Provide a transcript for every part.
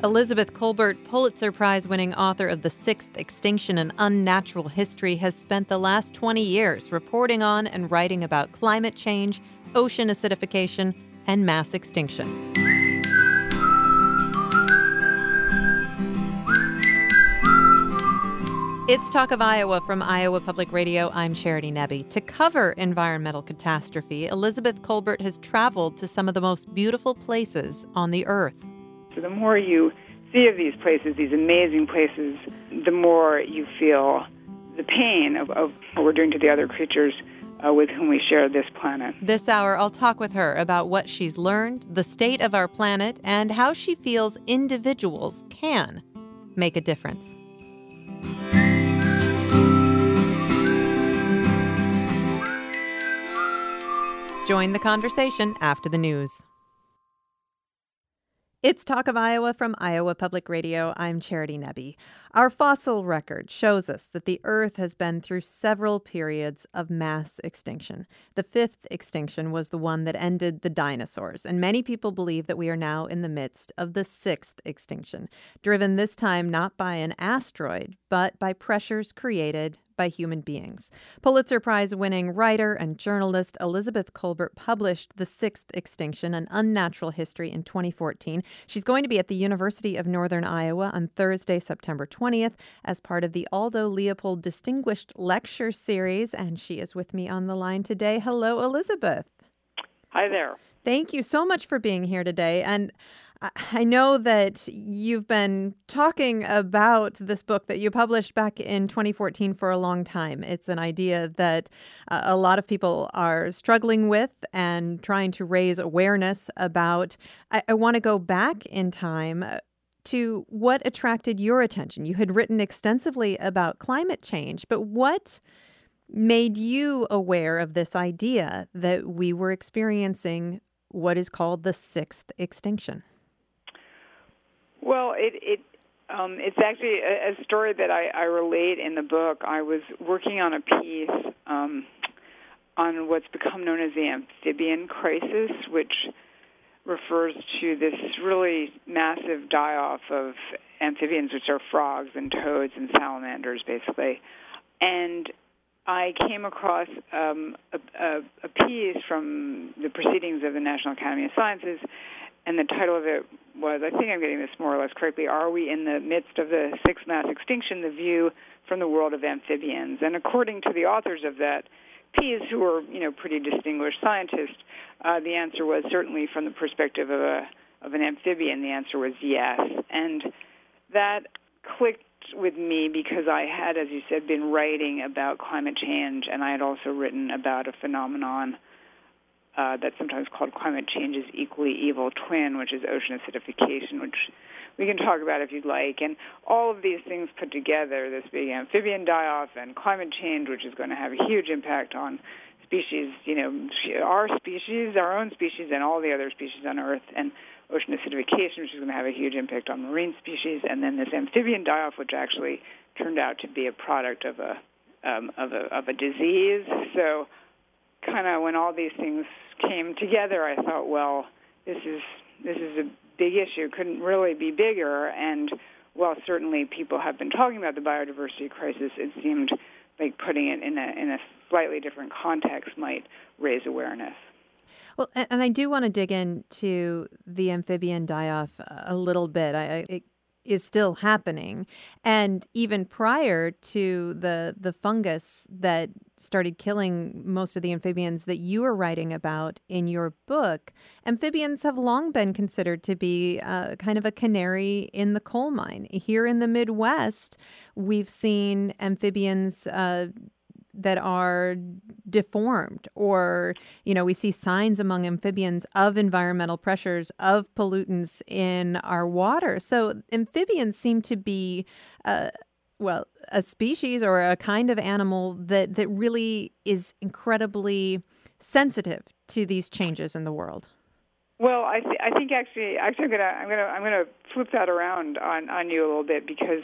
Elizabeth Kolbert, Pulitzer Prize-winning author of The Sixth Extinction, An Unnatural History, has spent the last 20 years reporting on and writing about climate change, ocean acidification, and mass extinction. It's Talk of Iowa from Iowa Public Radio. I'm Charity Nebbe. To cover environmental catastrophe, Elizabeth Kolbert has traveled to some of the most beautiful places on the earth. So the more you see of these places, these amazing places, the more you feel the pain of what we're doing to the other creatures with whom we share this planet. This hour, I'll talk with her about what she's learned, the state of our planet, and how she feels individuals can make a difference. Join the conversation after the news. It's Talk of Iowa from Iowa Public Radio. I'm Charity Nebbe. Our fossil record shows us that the Earth has been through several periods of mass extinction. The fifth extinction was the one that ended the dinosaurs, and many people believe that we are now in the midst of the sixth extinction, driven this time not by an asteroid, but by pressures created by human beings. Pulitzer Prize-winning writer and journalist Elizabeth Kolbert published The Sixth Extinction, An Unnatural History in 2014. She's going to be at the University of Northern Iowa on Thursday, September 20th, as part of the Aldo Leopold Distinguished Lecture Series, and she is with me on the line today. Hello, Elizabeth. Hi there. Thank you so much for being here today. And I know that you've been talking about this book that you published back in 2014 for a long time. It's an idea that a lot of people are struggling with and trying to raise awareness about. I want to go back in time to what attracted your attention. You had written extensively about climate change, but what made you aware of this idea that we were experiencing what is called the sixth extinction? Well, it's actually a story that I relate in the book. I was working on a piece on what's become known as the amphibian crisis, which refers to this really massive die-off of amphibians, which are frogs and toads and salamanders, basically. And I came across a piece from the Proceedings of the National Academy of Sciences, and the title of it was, I think I'm getting this more or less correctly, Are We in the Midst of the Sixth Mass Extinction? The View from the World of Amphibians. And according to the authors of that piece, who are, pretty distinguished scientists, the answer was certainly from the perspective of an amphibian, the answer was yes. And that clicked with me because I had, as you said, been writing about climate change, and I had also written about a phenomenon that's sometimes called climate change's equally evil twin, which is ocean acidification, which we can talk about if you'd like. And all of these things put together, this big amphibian die-off and climate change, which is going to have a huge impact on species, our species, our own species, and all the other species on Earth, and ocean acidification, which is going to have a huge impact on marine species, and then this amphibian die-off, which actually turned out to be a product of a disease. So kind of when all these things came together, I thought, well, this is a big issue. It couldn't really be bigger. And while certainly people have been talking about the biodiversity crisis, it seemed like putting it in a slightly different context might raise awareness. Well, and I do want to dig into the amphibian die-off a little bit. It is still happening. And even prior to the fungus that started killing most of the amphibians that you were writing about in your book, amphibians have long been considered to be kind of a canary in the coal mine. Here in the Midwest, we've seen amphibians that are deformed, or, we see signs among amphibians of environmental pressures, of pollutants in our water. So amphibians seem to be, a species or a kind of animal that really is incredibly sensitive to these changes in the world. Well, I think actually I'm gonna flip that around on you a little bit, because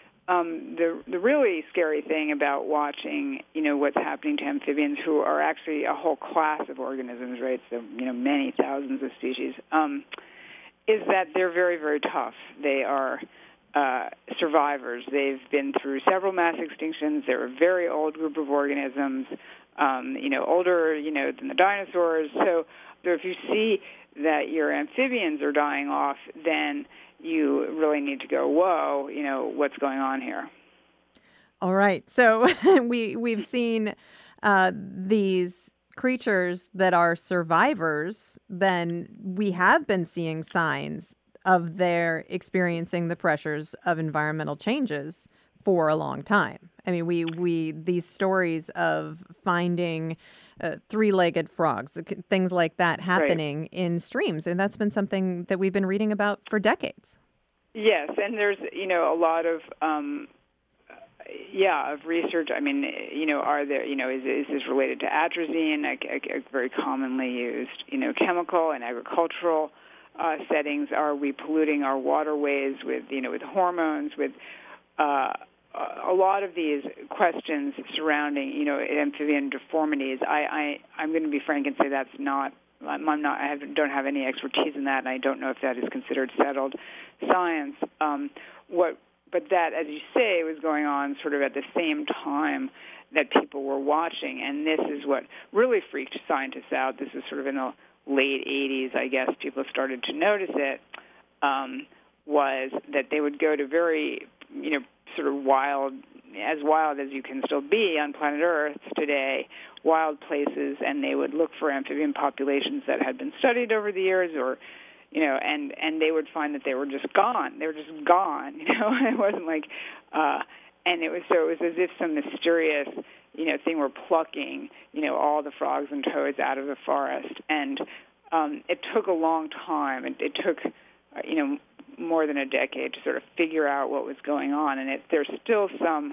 the really scary thing about watching, what's happening to amphibians, who are actually a whole class of organisms, right? So, many thousands of species, is that they're very, very tough. They are survivors. They've been through several mass extinctions. They're a very old group of organisms, older, than the dinosaurs. So if you see that your amphibians are dying off, then you really need to go, whoa, what's going on here? All right. So we've seen these creatures that are survivors. Then we have been seeing signs of their experiencing the pressures of environmental changes for a long time. I mean, we these stories of finding three-legged frogs, things like that happening in streams, and that's been something that we've been reading about for decades. Yes, and there's a lot of of research. I mean, are there is this related to atrazine, a very commonly used chemical in agricultural settings? Are we polluting our waterways with with hormones, with a lot of these questions surrounding amphibian deformities? I'm going to be frank and say that's not. I don't have any expertise in that, and I don't know if that is considered settled science. But that, as you say, was going on sort of at the same time that people were watching, and this is what really freaked scientists out. This is sort of in the late 80s, I guess, people started to notice it, was that they would go to very, sort of wild as you can still be on planet Earth today, wild places, and they would look for amphibian populations that had been studied over the years, or and they would find that they were just gone. They were just gone. It wasn't like, and it was as if some mysterious thing were plucking all the frogs and toads out of the forest, and it took a long time. It took more than a decade to sort of figure out what was going on, and there's still some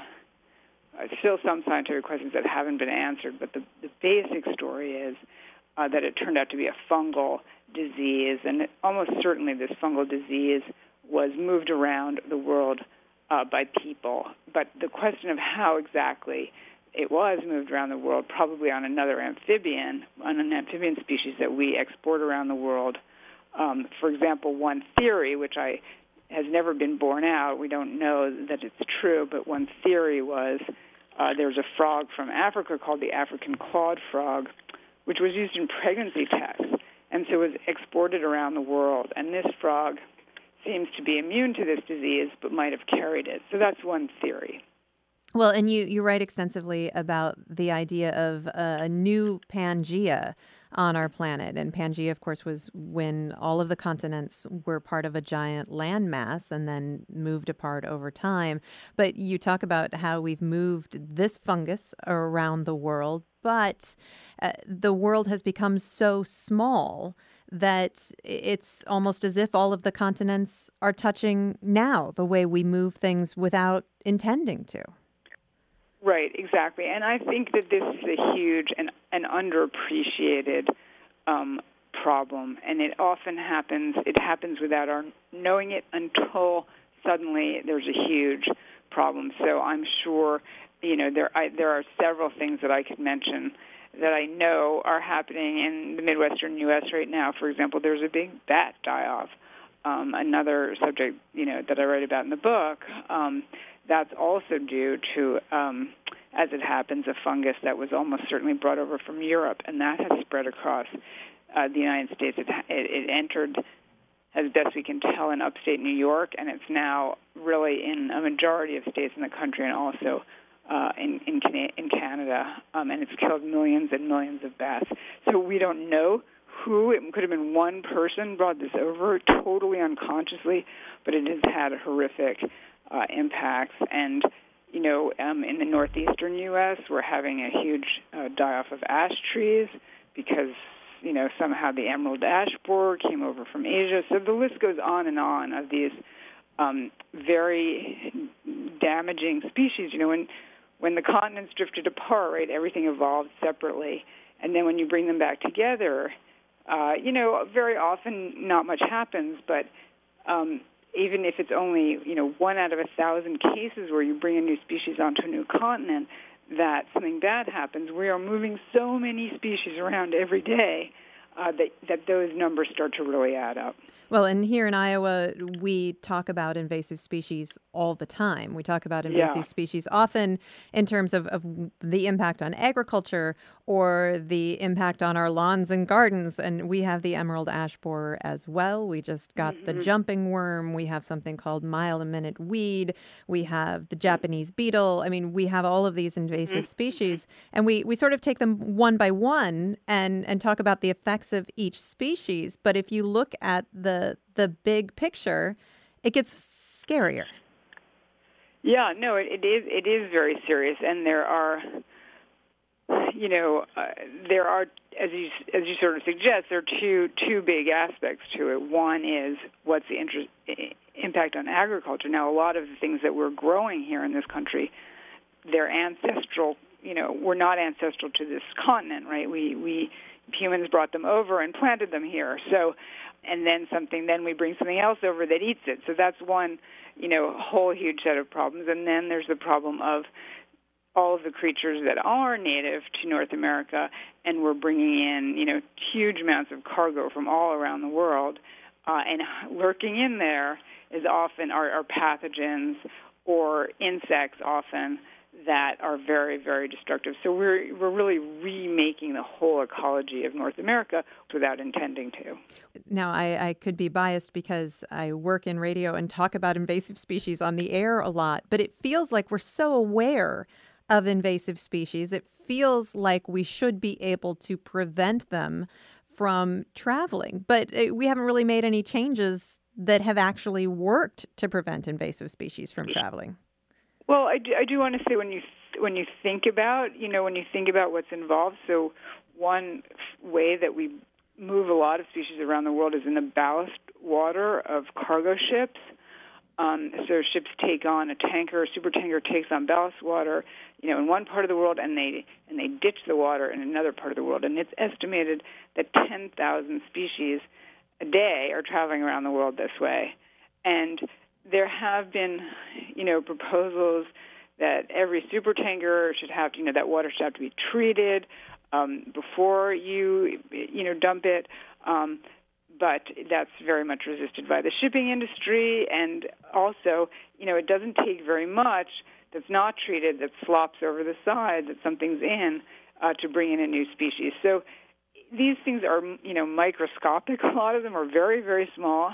scientific questions that haven't been answered. But the basic story is that it turned out to be a fungal disease, and almost certainly this fungal disease was moved around the world by people. But the question of how exactly it was moved around the world, probably on an amphibian species that we export around the world. For example, one theory, which has never been borne out, we don't know that it's true, but one theory was there's a frog from Africa called the African clawed frog, which was used in pregnancy tests, and so was exported around the world. And this frog seems to be immune to this disease, but might have carried it. So that's one theory. Well, and you write extensively about the idea of a new Pangea on our planet. And Pangea, of course, was when all of the continents were part of a giant landmass and then moved apart over time. But you talk about how we've moved this fungus around the world, but the world has become so small that it's almost as if all of the continents are touching now, the way we move things without intending to. Right, exactly. And I think that this is a huge and underappreciated problem, and it often happens. It happens without our knowing it until suddenly there's a huge problem. So I'm sure, there are several things that I could mention that I know are happening in the Midwestern U.S. right now. For example, there's a big bat die-off. Another subject, that I write about in the book. That's also due to, as it happens, a fungus that was almost certainly brought over from Europe, and that has spread across the United States. It entered, as best we can tell, in upstate New York, and it's now really in a majority of states in the country, and also in Canada, and it's killed millions and millions of bats. So we don't know who. It could have been one person brought this over totally unconsciously, but it has had horrific impacts. And, in the northeastern U.S., we're having a huge die-off of ash trees because, somehow the emerald ash borer came over from Asia. So the list goes on of these very damaging species. When the continents drifted apart, right, everything evolved separately. And then when you bring them back together, very often not much happens, but even if it's only, 1 out of 1,000 cases where you bring a new species onto a new continent, that something bad happens. We are moving so many species around every day that those numbers start to really add up. Well, and here in Iowa, we talk about invasive species all the time. We talk about invasive species often in terms of the impact on agriculture or the impact on our lawns and gardens. And we have the emerald ash borer as well. We just got the jumping worm. We have something called mile-a-minute weed. We have the Japanese beetle. I mean, we have all of these invasive species. And we sort of take them one by one and talk about the effects of each species. But if you look at the big picture, it gets scarier. Yeah, no, it is very serious, and there are, as you sort of suggest, there are two big aspects to it. One is what's the impact on agriculture. Now, a lot of the things that we're growing here in this country, they're ancestral. We're not ancestral to this continent, right? We humans brought them over and planted them here. So, and then we bring something else over that eats it. So that's one, whole huge set of problems. And then there's the problem of all of the creatures that are native to North America, and we're bringing in, huge amounts of cargo from all around the world. And lurking in there is often are pathogens or insects often that are very, very destructive. So we're really remaking the whole ecology of North America without intending to. Now, I could be biased because I work in radio and talk about invasive species on the air a lot, but it feels like we're so aware of invasive species. It feels like we should be able to prevent them from traveling, but we haven't really made any changes that have actually worked to prevent invasive species from traveling. Well, I do want to say when you think about what's involved. So one way that we move a lot of species around the world is in the ballast water of cargo ships. So ships take on a supertanker takes on ballast water, in one part of the world, and they ditch the water in another part of the world. And it's estimated that 10,000 species a day are traveling around the world this way. And there have been, proposals that every supertanker should have, that water should have to be treated before you dump it. But that's very much resisted by the shipping industry. And also, it doesn't take very much that's not treated, that slops over the side, that something's in, to bring in a new species. So these things are, microscopic. A lot of them are very, very small.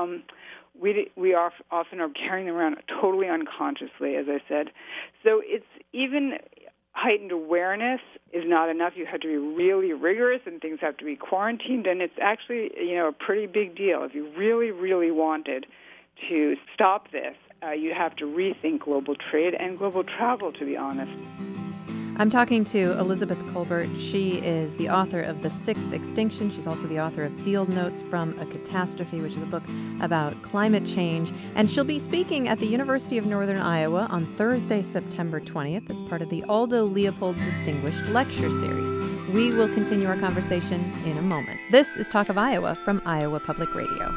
We often are carrying them around totally unconsciously, as I said. So it's even heightened awareness is not enough. You have to be really rigorous, and things have to be quarantined, and it's actually, a pretty big deal. If you really, really wanted to stop this, you'd have to rethink global trade and global travel, to be honest. I'm talking to Elizabeth Kolbert. She is the author of The Sixth Extinction. She's also the author of Field Notes from a Catastrophe, which is a book about climate change. And she'll be speaking at the University of Northern Iowa on Thursday, September 20th, as part of the Aldo Leopold Distinguished Lecture Series. We will continue our conversation in a moment. This is Talk of Iowa from Iowa Public Radio.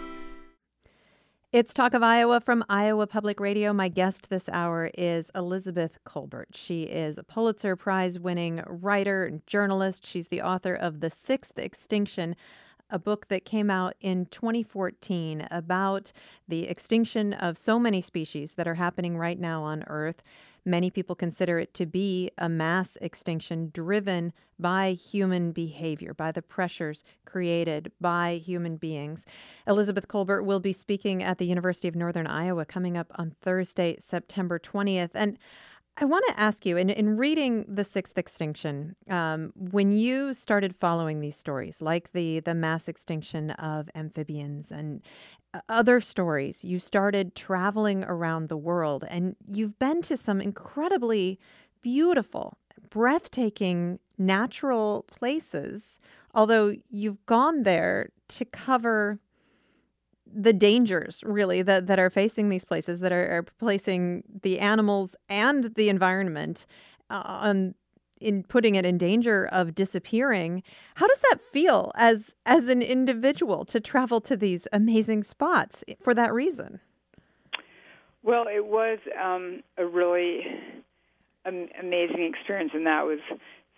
It's Talk of Iowa from Iowa Public Radio. My guest this hour is Elizabeth Kolbert. She is a Pulitzer Prize-winning writer and journalist. She's the author of The Sixth Extinction, a book that came out in 2014 about the extinction of so many species that are happening right now on Earth. Many people consider it to be a mass extinction driven by human behavior, by the pressures created by human beings. Elizabeth Kolbert will be speaking at the University of Northern Iowa coming up on Thursday, September 20th. And I want to ask you, in reading The Sixth Extinction, when you started following these stories, like the mass extinction of amphibians and other stories, you started traveling around the world, and you've been to some incredibly beautiful, breathtaking natural places, although you've gone there to cover the dangers, really, that are facing these places, that are placing the animals and the environment in putting it in danger of disappearing. How does that feel as an individual to travel to these amazing spots for that reason? Well, it was a really amazing experience, and that was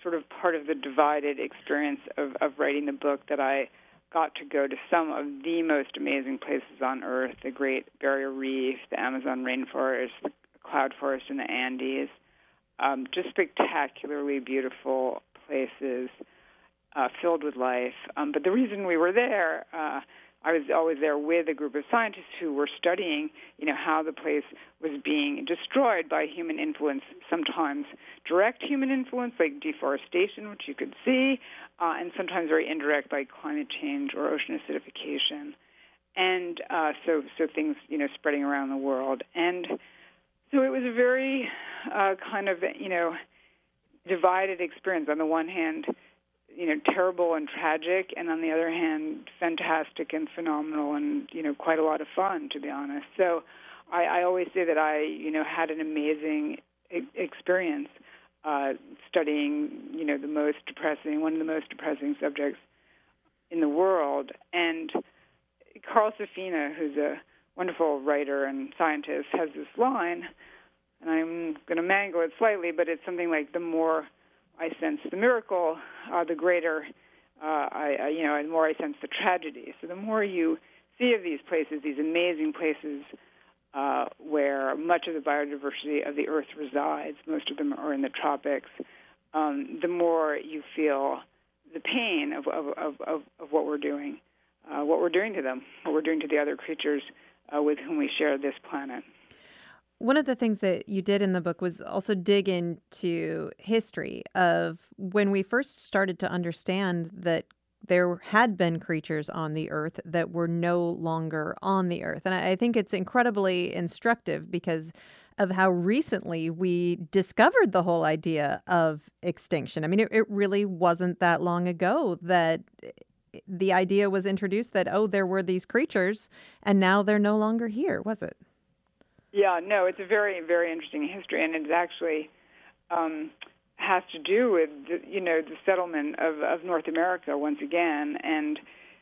sort of part of the divided experience of writing the book that I got to go to some of the most amazing places on Earth, the Great Barrier Reef, the Amazon rainforest, the cloud forest in the Andes, just spectacularly beautiful places filled with life. But the reason we were there, I was always there with a group of scientists who were studying, how the place was being destroyed by human influence, sometimes direct human influence like deforestation, which you could see, and sometimes very indirect like climate change or ocean acidification. And so things, spreading around the world. And so it was a very kind of, divided experience. On the one hand, terrible and tragic, and on the other hand, fantastic and phenomenal and, quite a lot of fun, to be honest. So I always say that I, had an amazing experience studying, one of the most depressing subjects in the world. And Carl Safina, who's a wonderful writer and scientist, has this line, and I'm going to mangle it slightly, but it's something like, the more I sense the miracle, the greater, the more I sense the tragedy. So the more you see of these places, these amazing places where much of the biodiversity of the Earth resides, most of them are in the tropics, the more you feel the pain of what we're doing to them, what we're doing to the other creatures with whom we share this planet. One of the things that you did in the book was also dig into history of when we first started to understand that there had been creatures on the Earth that were no longer on the Earth. And I think it's incredibly instructive because of how recently we discovered the whole idea of extinction. I mean, it really wasn't that long ago that the idea was introduced that, there were these creatures and now they're no longer here, was it? Yeah, no, it's a very, very interesting history, and it actually has to do with the settlement of North America once again. And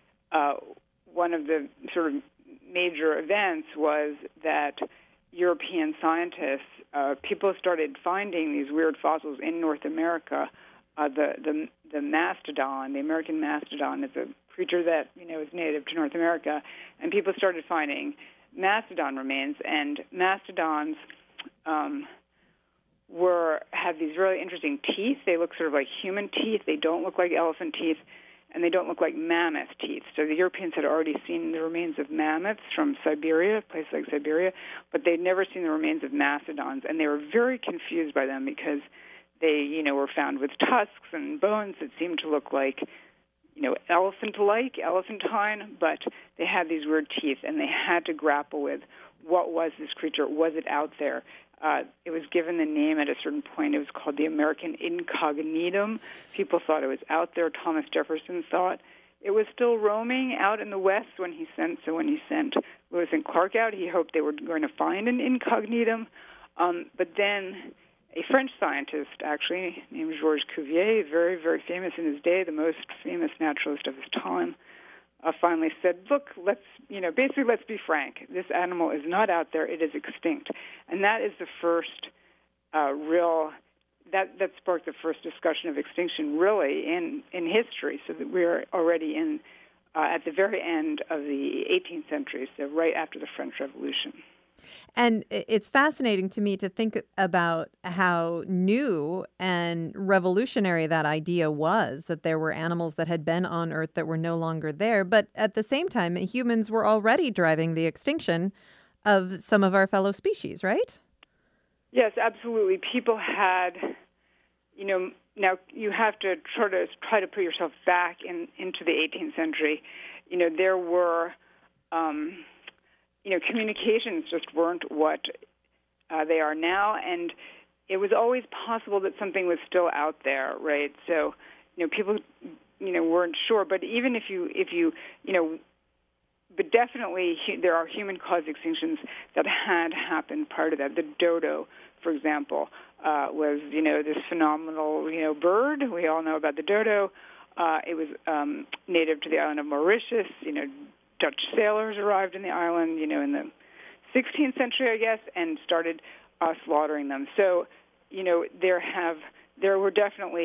one of the sort of major events was that European scientists, people started finding these weird fossils in North America. The mastodon, the American mastodon, is a creature that is native to North America, and people started finding mastodon remains, and mastodons have these really interesting teeth. They look sort of like human teeth. They don't look like elephant teeth, and they don't look like mammoth teeth. So the Europeans had already seen the remains of mammoths from Siberia, a place like Siberia, but they'd never seen the remains of mastodons, and they were very confused by them because they, were found with tusks and bones that seemed to look like elephant-like, elephantine, but they had these weird teeth, and they had to grapple with what was this creature? Was it out there? It was given the name at a certain point. It was called the American incognitum. People thought it was out there. Thomas Jefferson thought it was still roaming out in the West when he sent Lewis and Clark out. He hoped they were going to find an incognitum. But then a French scientist, actually, named Georges Cuvier, very, very famous in his day, the most famous naturalist of his time, finally said, look, let's be frank. This animal is not out there. It is extinct. And that is the first that sparked the first discussion of extinction, really, in history, so that we're already at the very end of the 18th century, so right after the French Revolution. And it's fascinating to me to think about how new and revolutionary that idea was, that there were animals that had been on Earth that were no longer there. But at the same time, humans were already driving the extinction of some of our fellow species, right? Yes, absolutely. People had, now you have to try to put yourself back into the 18th century. There were communications just weren't what they are now, and it was always possible that something was still out there, right? So, people, weren't sure. But even if you, but definitely there are human-caused extinctions that had happened prior to that. The dodo, for example, was, this phenomenal, bird. We all know about the dodo. It was native to the island of Mauritius, Dutch sailors arrived in the island, in the 16th century, I guess, and started slaughtering them. So, there were definitely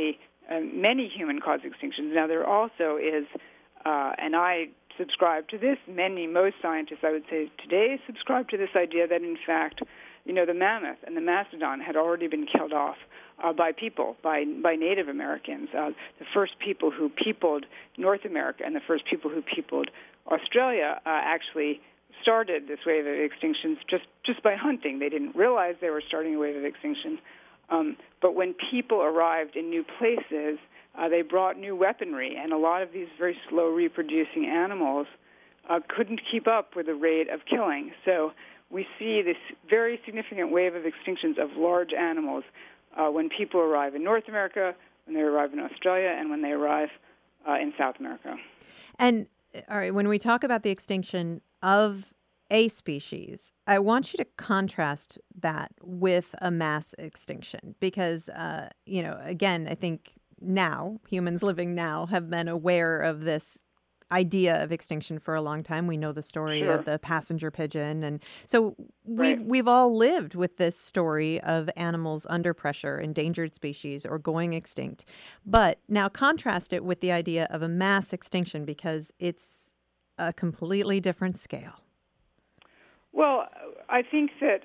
many human-caused extinctions. Now, there also is, and I subscribe to this, most scientists, I would say today, subscribe to this idea that, in fact, the mammoth and the mastodon had already been killed off by people, by Native Americans. The first people who peopled North America and the first people who peopled Australia actually started this wave of extinctions just by hunting. They didn't realize they were starting a wave of extinction. But when people arrived in new places, they brought new weaponry, and a lot of these very slow reproducing animals couldn't keep up with the rate of killing. So we see this very significant wave of extinctions of large animals when people arrive in North America, when they arrive in Australia, and when they arrive in South America. And all right, when we talk about the extinction of a species, I want you to contrast that with a mass extinction because, again, I think now, humans living now have been aware of this idea of extinction for a long time. We know the story Sure. of the passenger pigeon. And so Right. we've all lived with this story of animals under pressure, endangered species, or going extinct. But now contrast it with the idea of a mass extinction because it's a completely different scale. Well, I think that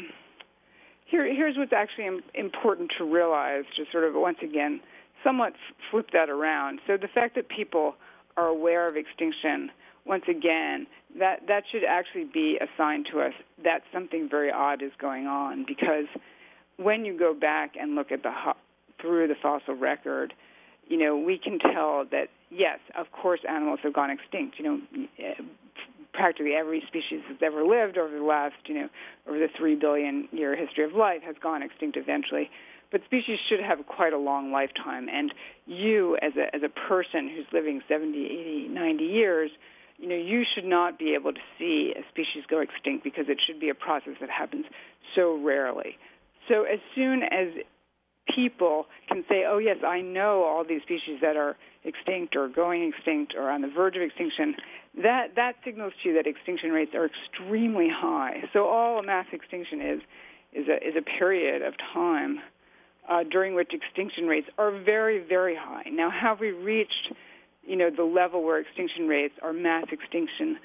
here's what's actually important to realize, to sort of, once again, somewhat flip that around. So the fact that people are aware of extinction, once again, that should actually be a sign to us that something very odd is going on, because when you go back and look at through the fossil record, we can tell that, yes, of course animals have gone extinct. Practically every species that's ever lived over the last, over the 3 billion year history of life has gone extinct eventually. But species should have quite a long lifetime. And you, as a person who's living 70, 80, 90 years, you should not be able to see a species go extinct because it should be a process that happens so rarely. So as soon as people can say, oh, yes, I know all these species that are extinct or going extinct or on the verge of extinction, that signals to you that extinction rates are extremely high. So all a mass extinction is a period of time during which extinction rates are very, very high. Now, have we reached, the level where extinction rates are mass extinction,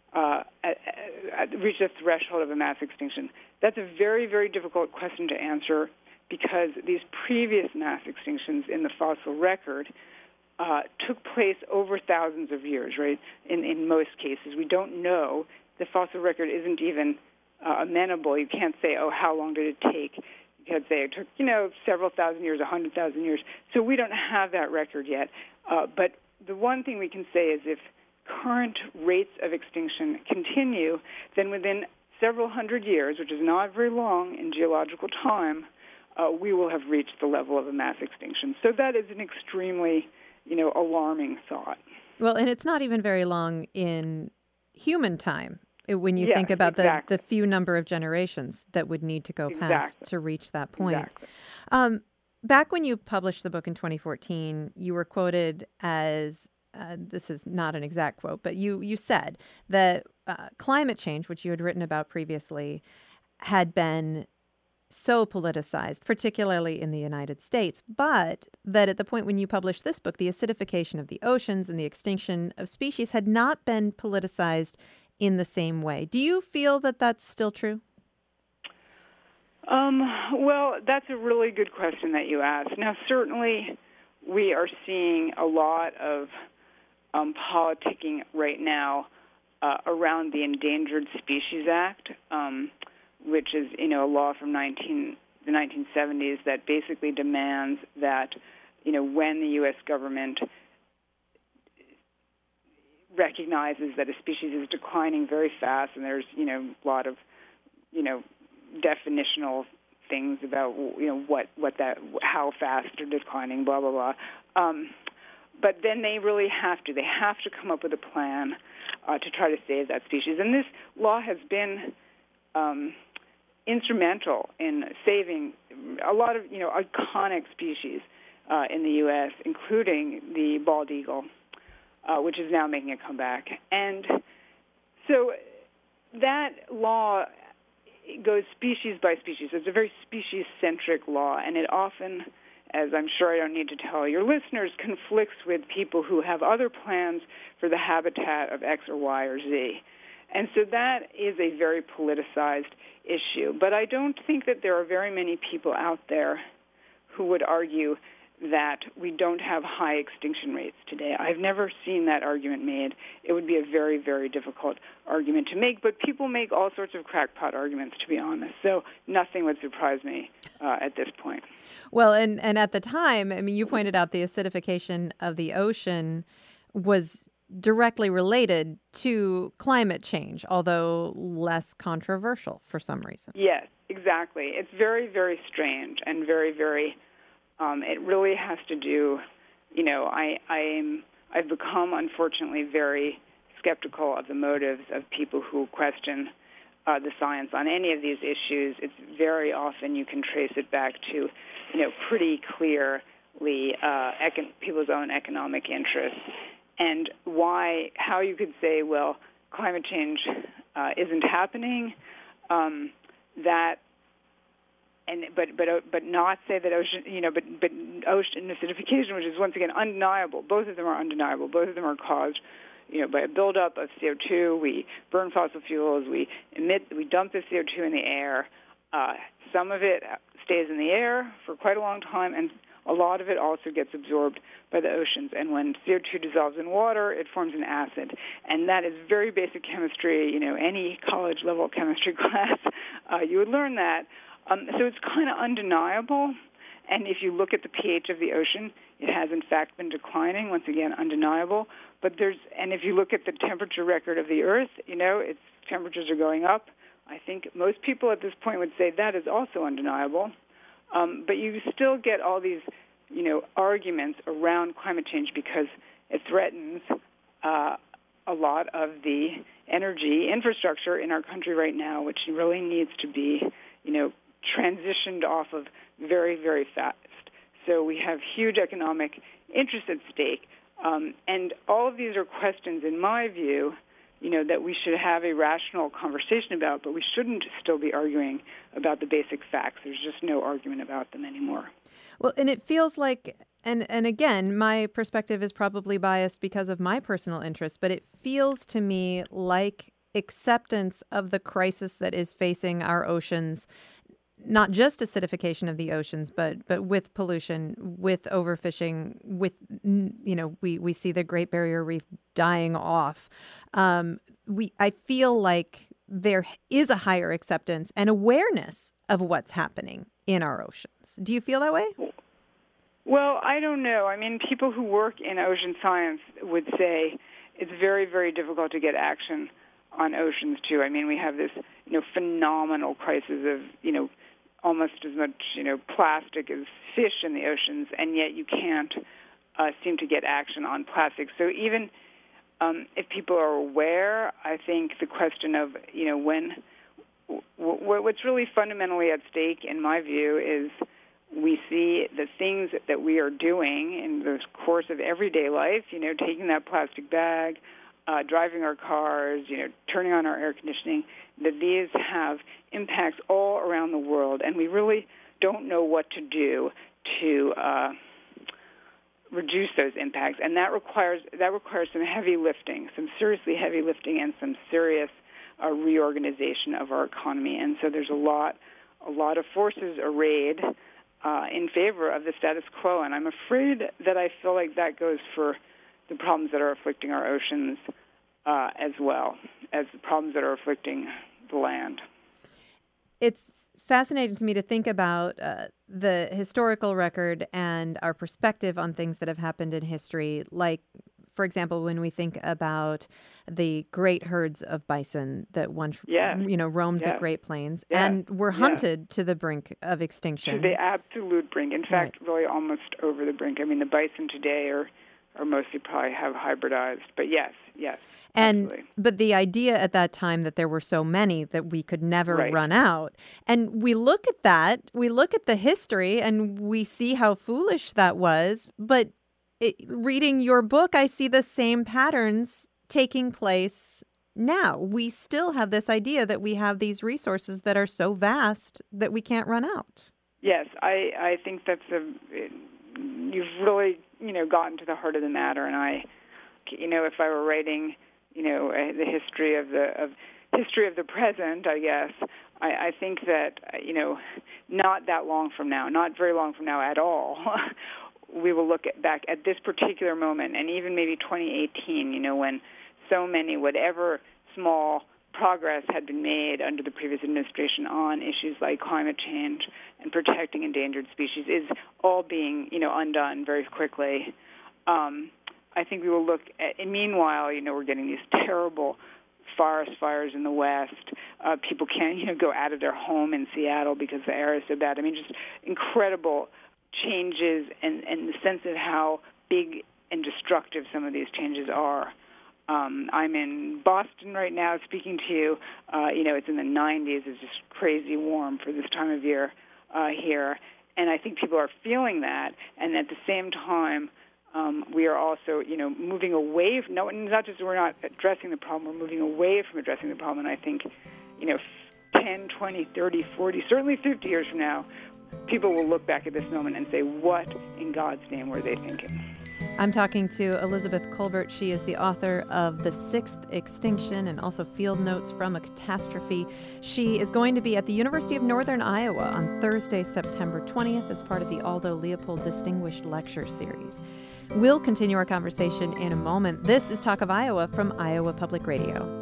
reach the threshold of a mass extinction? That's a very, very difficult question to answer because these previous mass extinctions in the fossil record took place over thousands of years, right? In most cases, we don't know. The fossil record isn't even amenable. You can't say, oh, how long did it take? You can't say it took, several thousand years, 100,000 years. So we don't have that record yet. But the one thing we can say is if current rates of extinction continue, then within several hundred years, which is not very long in geological time, we will have reached the level of a mass extinction. So that is an extremely, alarming thought. Well, and it's not even very long in human time when you Yes, think about exactly. the few number of generations that would need to go past Exactly. to reach that point. Exactly. Back when you published the book in 2014, you were quoted as, this is not an exact quote, but you said that climate change, which you had written about previously, had been so politicized, particularly in the United States, but that at the point when you published this book, the acidification of the oceans and the extinction of species had not been politicized in the same way. Do you feel that that's still true? Well, that's a really good question that you asked. Now, certainly we are seeing a lot of politicking right now around the Endangered Species Act, which is, a law from the 1970s that basically demands that, when the U.S. government recognizes that a species is declining very fast, and there's, a lot of, definitional things about, how fast they're declining, blah, blah, blah. But then they really have to come up with a plan to try to save that species. And this law has been instrumental in saving a lot of, iconic species in the U.S., including the bald eagle, which is now making a comeback. And so that law goes species by species. It's a very species-centric law, and it often as I'm sure I don't need to tell your listeners, conflicts with people who have other plans for the habitat of X or Y or Z. And so that is a very politicized issue. But I don't think that there are very many people out there who would argue that we don't have high extinction rates today. I've never seen that argument made. It would be a very, very difficult argument to make, but people make all sorts of crackpot arguments, to be honest. So nothing would surprise me at this point. Well, and at the time, I mean, you pointed out the acidification of the ocean was directly related to climate change, although less controversial for some reason. Yes, exactly. It's very, very strange and very, very it really has to do, I've become, unfortunately, very skeptical of the motives of people who question the science on any of these issues. It's very often you can trace it back to, pretty clearly people's own economic interests. And how you could say, well, climate change isn't happening, but not say that ocean, but ocean acidification, which is once again undeniable. Both of them are undeniable. Both of them are caused, by a buildup of CO2. We burn fossil fuels. We dump the CO2 in the air. Some of it stays in the air for quite a long time, and a lot of it also gets absorbed by the oceans. And when CO2 dissolves in water, it forms an acid. And that is very basic chemistry. Any college-level chemistry class, you would learn that. So it's kind of undeniable. And if you look at the pH of the ocean, it has in fact been declining. Once again, undeniable. And if you look at the temperature record of the Earth, its temperatures are going up. I think most people at this point would say that is also undeniable. But you still get all these, arguments around climate change because it threatens a lot of the energy infrastructure in our country right now, which really needs to be, transitioned off of very, very fast. So we have huge economic interests at stake. And all of these are questions, in my view, that we should have a rational conversation about, but we shouldn't still be arguing about the basic facts. There's just no argument about them anymore. Well, and it feels like, and again, my perspective is probably biased because of my personal interest, but it feels to me like acceptance of the crisis that is facing our oceans, not just acidification of the oceans, but with pollution, with overfishing, with, we see the Great Barrier Reef dying off. I feel like there is a higher acceptance and awareness of what's happening in our oceans. Do you feel that way? Well, I don't know. I mean, people who work in ocean science would say it's very, very difficult to get action on oceans, too. I mean, we have this, phenomenal crisis of, almost as much, plastic as fish in the oceans, and yet you can't seem to get action on plastic. So even if people are aware, I think the question of, what's really fundamentally at stake, in my view, is we see the things that we are doing in the course of everyday life, taking that plastic bag, driving our cars, turning on our air conditioning, that these have impacts all around the world, and we really don't know what to do to reduce those impacts. And that requires some heavy lifting, some seriously heavy lifting, and some serious reorganization of our economy. And so there's a lot of forces arrayed in favor of the status quo, and I'm afraid that I feel like that goes for the problems that are afflicting our oceans as well as the problems that are afflicting the land. It's fascinating to me to think about the historical record and our perspective on things that have happened in history, like, for example, when we think about the great herds of bison that once, roamed the Great Plains and were hunted to the brink of extinction. To the absolute brink. In fact, really almost over the brink. I mean, the bison today are mostly probably have hybridized. But yes. But the idea at that time that there were so many that we could never run out. And we look at that, we look at the history, and we see how foolish that was. But reading your book, I see the same patterns taking place now. We still have this idea that we have these resources that are so vast that we can't run out. Yes, I think you've really, gotten to the heart of the matter. And if I were writing, the history of the present, I guess, I think that, not that long from now, not very long from now at all, we will look back at this particular moment, and even maybe 2018, when so many, whatever small progress had been made under the previous administration on issues like climate change and protecting endangered species is all being, undone very quickly. I think we will look at, and meanwhile, we're getting these terrible forest fires in the West. People can't, go out of their home in Seattle because the air is so bad. I mean, just incredible changes and the sense of how big and destructive some of these changes are. I'm in Boston right now speaking to you. It's in the 90s. It's just crazy warm for this time of year here. And I think people are feeling that. And at the same time, we are also, moving away. Not just we're not addressing the problem, we're moving away from addressing the problem. And I think, 10, 20, 30, 40, certainly 50 years from now, people will look back at this moment and say, what in God's name were they thinking? I'm talking to Elizabeth Kolbert. She is the author of The Sixth Extinction and also Field Notes from a Catastrophe. She is going to be at the University of Northern Iowa on Thursday, September 20th as part of the Aldo Leopold Distinguished Lecture Series. We'll continue our conversation in a moment. This is Talk of Iowa from Iowa Public Radio.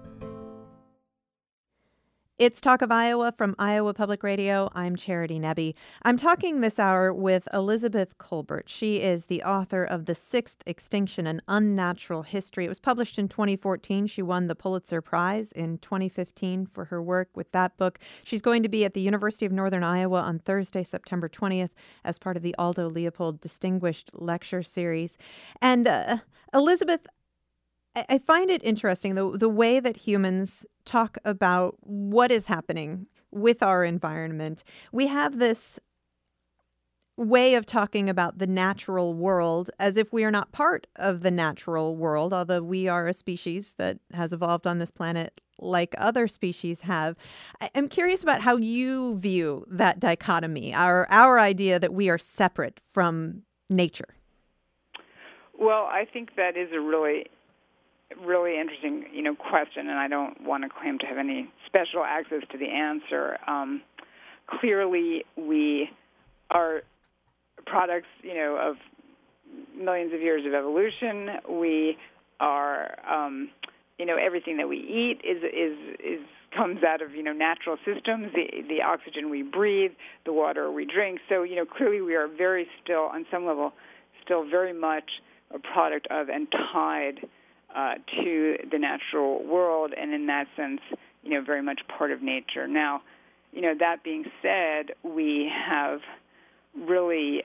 It's Talk of Iowa from Iowa Public Radio. I'm Charity Nebbe. I'm talking this hour with Elizabeth Kolbert. She is the author of The Sixth Extinction, An Unnatural History. It was published in 2014. She won the Pulitzer Prize in 2015 for her work with that book. She's going to be at the University of Northern Iowa on Thursday, September 20th, as part of the Aldo Leopold Distinguished Lecture Series. And Elizabeth, I find it interesting, the way that humans talk about what is happening with our environment. We have this way of talking about the natural world as if we are not part of the natural world, although we are a species that has evolved on this planet like other species have. I'm curious about how you view that dichotomy, our idea that we are separate from nature. Well, I think that is a really interesting, question, and I don't want to claim to have any special access to the answer. Clearly, we are products, of millions of years of evolution. We are, everything that we eat is comes out of, natural systems. The oxygen we breathe, the water we drink. So, clearly, we are still, on some level, still very much a product of and tied to the natural world, and in that sense, very much part of nature. Now, that being said, we have really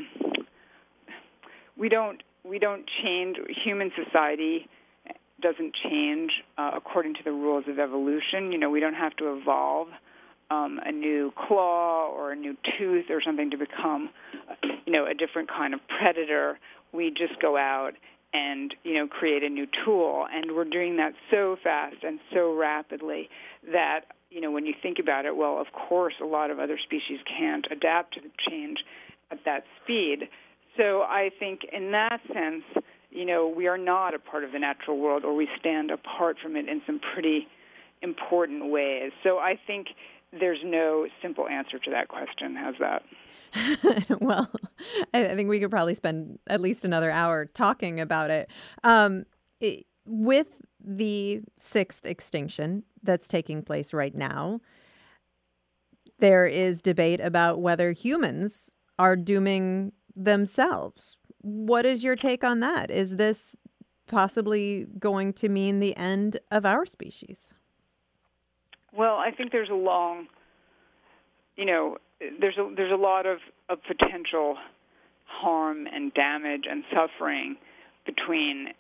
we don't change. Human society doesn't change according to the rules of evolution. We don't have to evolve a new claw or a new tooth or something to become, a different kind of predator. We just go out and, create a new tool. And we're doing that so fast and so rapidly that, when you think about it, well, of course, a lot of other species can't adapt to the change at that speed. So I think in that sense, we are not a part of the natural world, or we stand apart from it in some pretty important ways. So I think there's no simple answer to that question. How's that? Well, I think we could probably spend at least another hour talking about it. With the sixth extinction that's taking place right now, there is debate about whether humans are dooming themselves. What is your take on that? Is this possibly going to mean the end of our species? Well, I think there's a long, there's a lot of potential harm and damage and suffering between,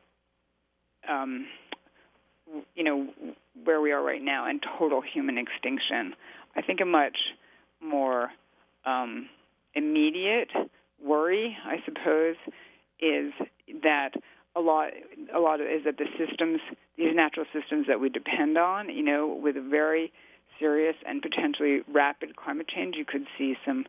where we are right now and total human extinction. I think a much more immediate worry, I suppose, is that a lot is that the systems, these natural systems that we depend on, with a very serious and potentially rapid climate change, you could see some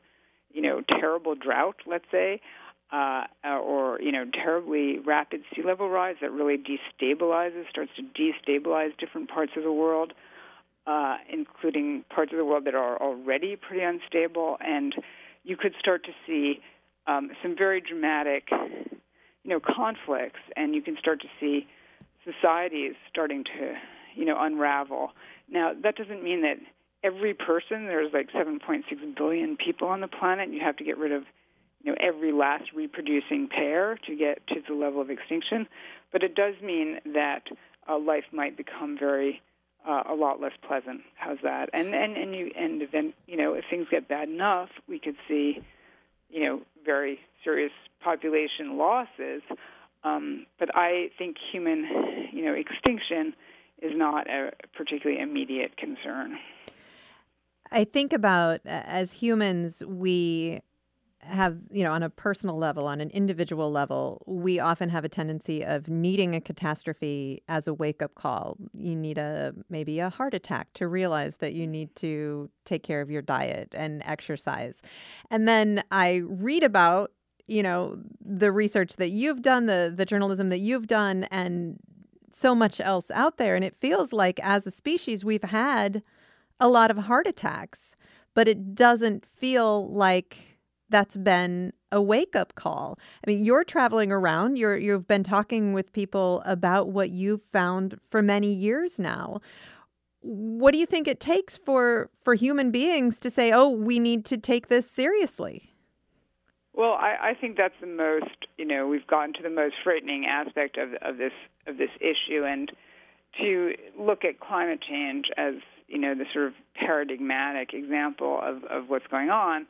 terrible drought, let's say, or terribly rapid sea level rise that really starts to destabilize different parts of the world, including parts of the world that are already pretty unstable. And you could start to see some very dramatic, conflicts, and you can start to see societies starting to, unravel. Now, that doesn't mean that every person, there's like 7.6 billion people on the planet, and you have to get rid of, every last reproducing pair to get to the level of extinction. But it does mean that life might become a lot less pleasant. How's that? And then, if things get bad enough, we could see, very serious population losses. But I think human, extinction is not a particularly immediate concern. I think about, as humans, we have, on a personal level, on an individual level, we often have a tendency of needing a catastrophe as a wake-up call. You need maybe a heart attack to realize that you need to take care of your diet and exercise. And then I read about, the research that you've done, the journalism that you've done, and so much else out there. And it feels like as a species, we've had a lot of heart attacks, but it doesn't feel like that's been a wake-up call. I mean, you're traveling around. You've been talking with people about what you've found for many years now. What do you think it takes for human beings to say, oh, we need to take this seriously? Well, I think that's the most, we've gotten to the most frightening aspect of this issue, and to look at climate change as, the sort of paradigmatic example of what's going on.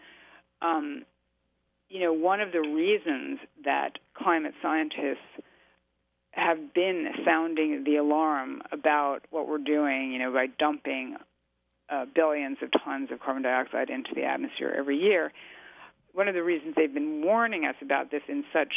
One of the reasons that climate scientists have been sounding the alarm about what we're doing, by dumping billions of tons of carbon dioxide into the atmosphere every year, one of the reasons they've been warning us about this in such,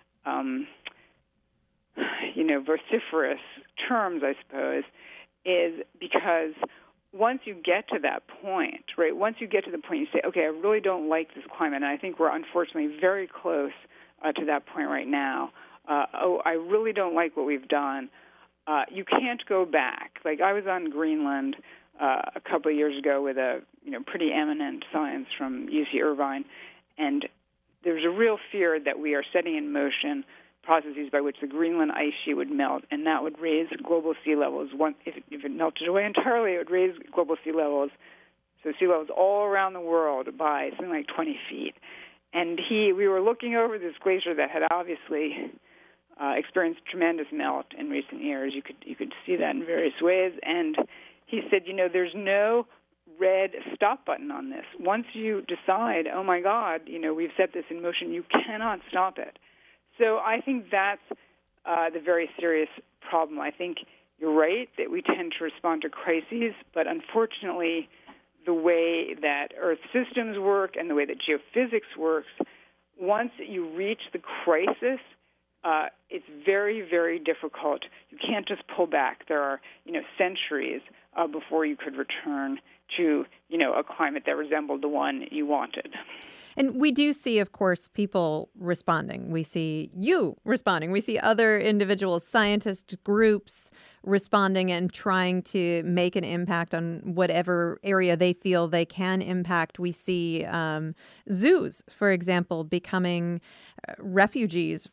vociferous terms, I suppose, is because once you get to that point, right, you say, okay, I really don't like this climate, and I think we're unfortunately very close to that point right now. I really don't like what we've done. You can't go back. Like, I was on Greenland a couple of years ago with a pretty eminent scientist from UC Irvine, and there's a real fear that we are setting in motion processes by which the Greenland ice sheet would melt, and that would raise global sea levels. If it melted away entirely, it would raise global sea levels, so sea levels all around the world by something like 20 feet. And we were looking over this glacier that had obviously experienced tremendous melt in recent years. You could see that in various ways. And he said, there's no red stop button on this. Once you decide, oh my God, we've set this in motion, you cannot stop it. So I think that's the very serious problem. I think you're right that we tend to respond to crises, but unfortunately, the way that Earth systems work and the way that geophysics works, once you reach the crisis, it's very, very difficult. You can't just pull back. There are, centuries before you could return to, a climate that resembled the one you wanted. And we do see, of course, people responding. We see you responding. We see other individuals, scientists, groups responding and trying to make an impact on whatever area they feel they can impact. We see zoos, for example, becoming refuges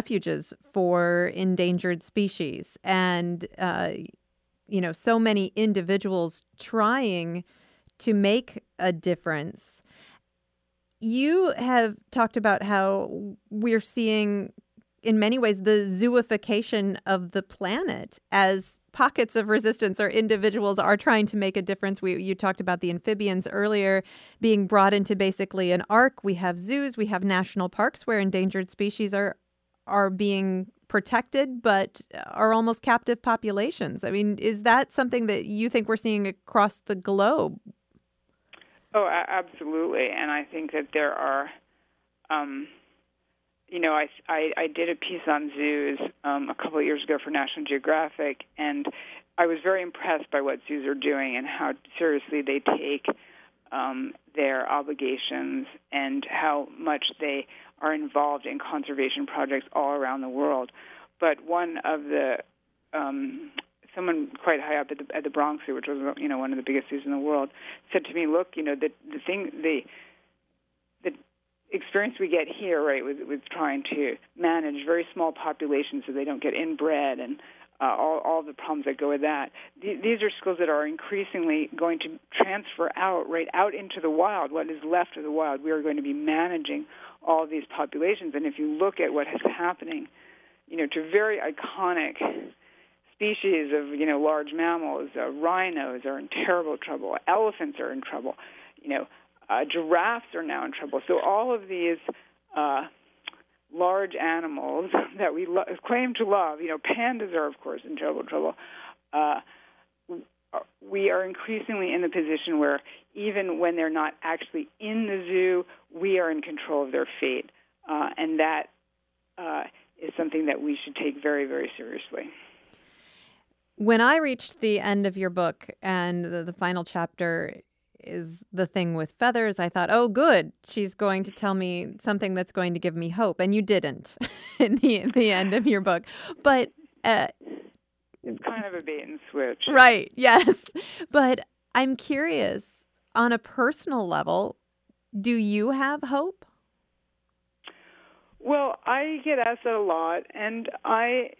for endangered species. And, so many individuals trying to make a difference. You have talked about how we're seeing, in many ways, the zooification of the planet as pockets of resistance or individuals are trying to make a difference. You talked about the amphibians earlier being brought into basically an ark. We have zoos, we have national parks where endangered species are being protected, but are almost captive populations. I mean, is that something that you think we're seeing across the globe? Oh, absolutely. And I think that there are, I did a piece on zoos a couple of years ago for National Geographic, and I was very impressed by what zoos are doing and how seriously they take their obligations and how much they are involved in conservation projects all around the world. But one of the someone quite high up at the Bronx Zoo, which was one of the biggest zoos in the world, said to me, "Look, the experience we get here, right, with trying to manage very small populations so they don't get inbred and all the problems that go with that. These are skills that are increasingly going to transfer out into the wild, what is left of the wild. We are going to be managing all of these populations. And if you look at what is happening, to very iconic species of, large mammals, rhinos are in terrible trouble, elephants are in trouble, giraffes are now in trouble. So all of these large animals that we claim to love, pandas are, of course, in trouble. We are increasingly in the position where even when they're not actually in the zoo, we are in control of their fate. And that is something that we should take very, very seriously. When I reached the end of your book and the final chapter is the thing with feathers, I thought, oh, good, she's going to tell me something that's going to give me hope. And you didn't in the end of your book. But it's kind of a bait and switch. Right, yes. But I'm curious, on a personal level, do you have hope? Well, I get asked that a lot, and I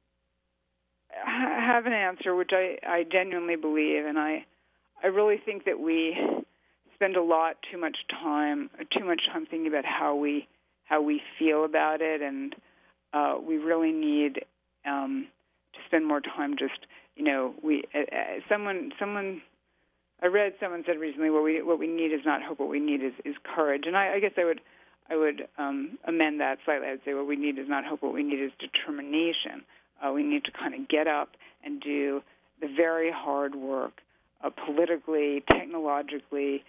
have an answer, which I genuinely believe, and I really think that we spend too much time thinking about how we feel about it, and we really need to spend more time just I read someone said recently what we need is not hope, what we need is courage, and I guess I would amend that slightly. I would say what we need is not hope, what we need is determination. We need to kind of get up and do the very hard work, politically, technologically,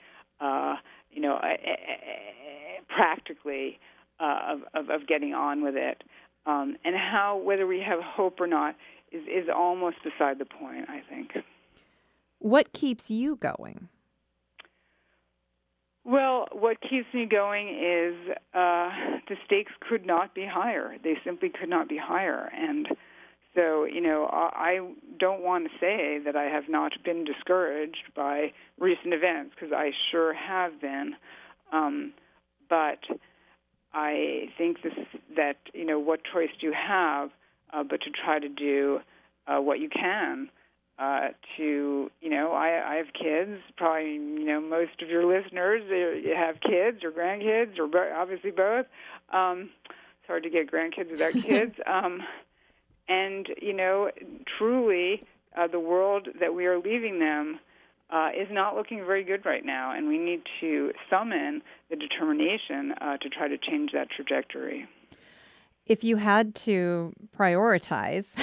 practically, of getting on with it. And how, whether we have hope or not, is almost beside the point, I think. What keeps you going? Well, what keeps me going is the stakes could not be higher. They simply could not be higher. And so, I don't want to say that I have not been discouraged by recent events, because I sure have been. But I think that what choice do you have but to try to do what you can to, I have kids. Probably, most of your listeners have kids or grandkids, or obviously both. It's hard to get grandkids without kids. And, truly, the world that we are leaving them is not looking very good right now, and we need to summon the determination to try to change that trajectory. If you had to prioritize,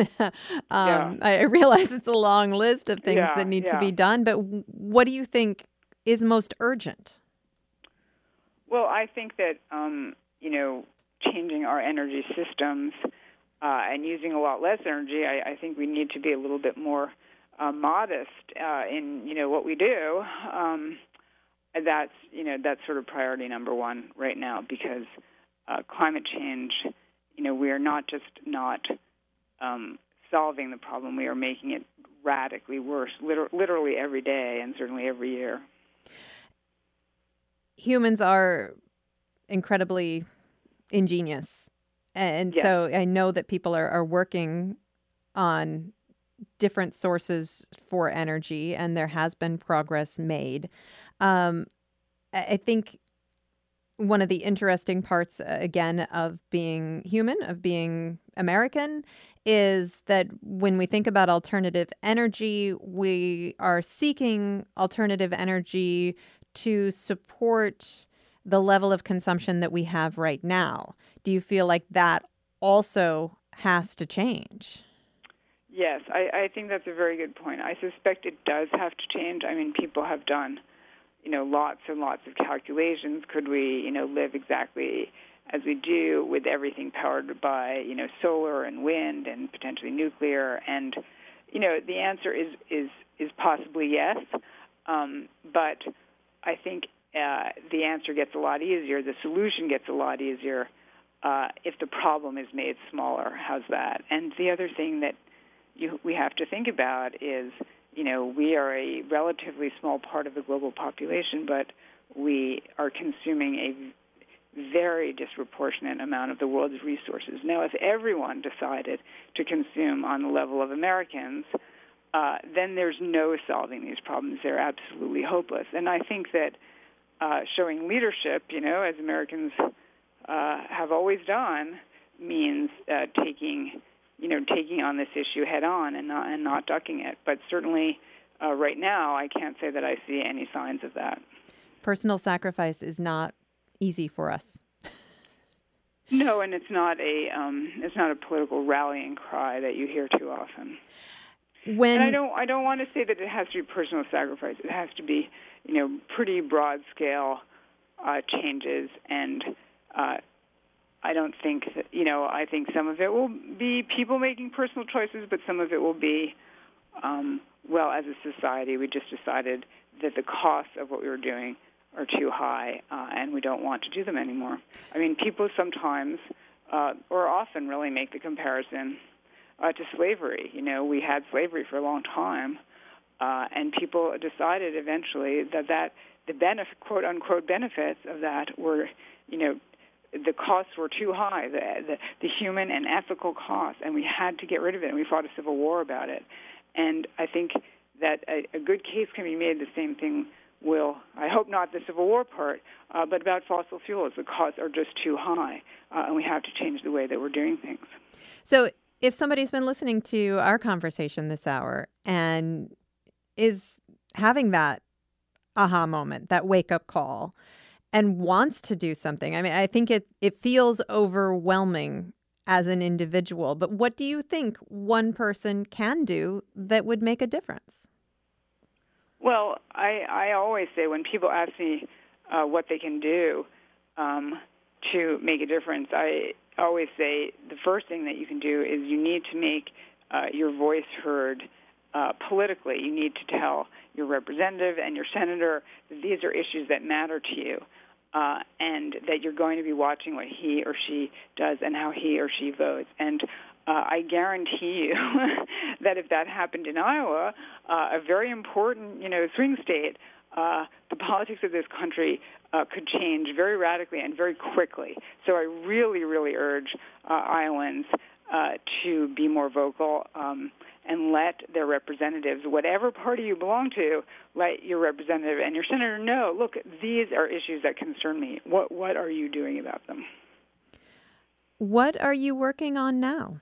I realize it's a long list of things that need to be done, but what do you think is most urgent? Well, I think that, changing our energy systems and using a lot less energy, I think we need to be a little bit more modest in what we do. That's sort of priority number one right now, because climate change, we are not just not solving the problem, we are making it radically worse, literally every day, and certainly every year. Humans are incredibly ingenious. And so I know that people are working on different sources for energy, and there has been progress made. I think one of the interesting parts, again, of being human, of being American, is that when we think about alternative energy, we are seeking alternative energy to support the level of consumption that we have right now. Do you feel like that also has to change? Yes, I think that's a very good point. I suspect it does have to change. I mean, people have done, lots and lots of calculations. Could we, live exactly as we do with everything powered by, solar and wind and potentially nuclear? And, the answer is possibly yes. But I think the answer gets a lot easier, the solution gets a lot easier if the problem is made smaller. How's that? And the other thing that we have to think about is, we are a relatively small part of the global population, but we are consuming a very disproportionate amount of the world's resources. Now, if everyone decided to consume on the level of Americans, then there's no solving these problems. They're absolutely hopeless. And I think that showing leadership, as Americans have always done, means taking on this issue head on and not ducking it. But certainly, right now, I can't say that I see any signs of that. Personal sacrifice is not easy for us. No, and it's not a political rallying cry that you hear too often. And I don't want to say that it has to be personal sacrifice. It has to be, pretty broad scale changes. And I don't think that, I think some of it will be people making personal choices, but some of it will be, as a society, we just decided that the costs of what we were doing are too high, and we don't want to do them anymore. I mean, people sometimes, or often, really make the comparison to slavery. We had slavery for a long time, and people decided eventually that the quote unquote benefits of that were, the costs were too high, the human and ethical costs, and we had to get rid of it, and we fought a civil war about it. And I think that a good case can be made. The same thing will, I hope not the Civil War part, but about fossil fuels. The costs are just too high, and we have to change the way that we're doing things. So if somebody's been listening to our conversation this hour and is having that aha moment, that wake-up call, and wants to do something, I mean, I think it feels overwhelming as an individual, but what do you think one person can do that would make a difference? Well, I always say when people ask me what they can do to make a difference, I always say the first thing that you can do is you need to make your voice heard politically. You need to tell your representative and your senator that these are issues that matter to you, and that you're going to be watching what he or she does and how he or she votes. And I guarantee you that if that happened in Iowa, a very important, swing state, the politics of this country could change very radically and very quickly. So I really, really urge Iowans to be more vocal and let their representatives, whatever party you belong to, let your representative and your senator know, look, these are issues that concern me. What are you doing about them? What are you working on now?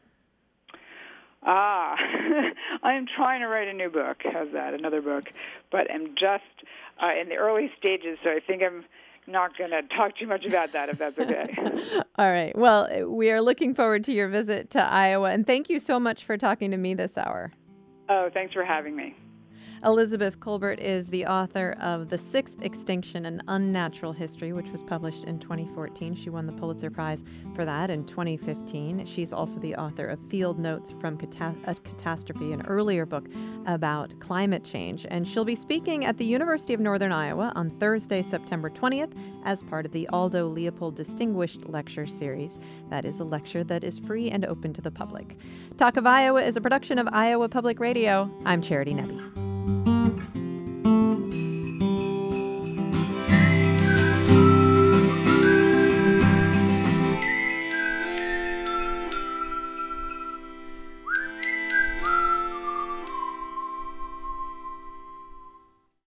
I'm trying to write a new book. How's that? Another book. But I'm just in the early stages, so I think I'm not going to talk too much about that, if that's okay. All right. Well, we are looking forward to your visit to Iowa, and thank you so much for talking to me this hour. Oh, thanks for having me. Elizabeth Kolbert is the author of The Sixth Extinction, An Unnatural History, which was published in 2014. She won the Pulitzer Prize for that in 2015. She's also the author of Field Notes from a Catastrophe, an earlier book about climate change. And she'll be speaking at the University of Northern Iowa on Thursday, September 20th, as part of the Aldo Leopold Distinguished Lecture Series. That is a lecture that is free and open to the public. Talk of Iowa is a production of Iowa Public Radio. I'm Charity Nebbe.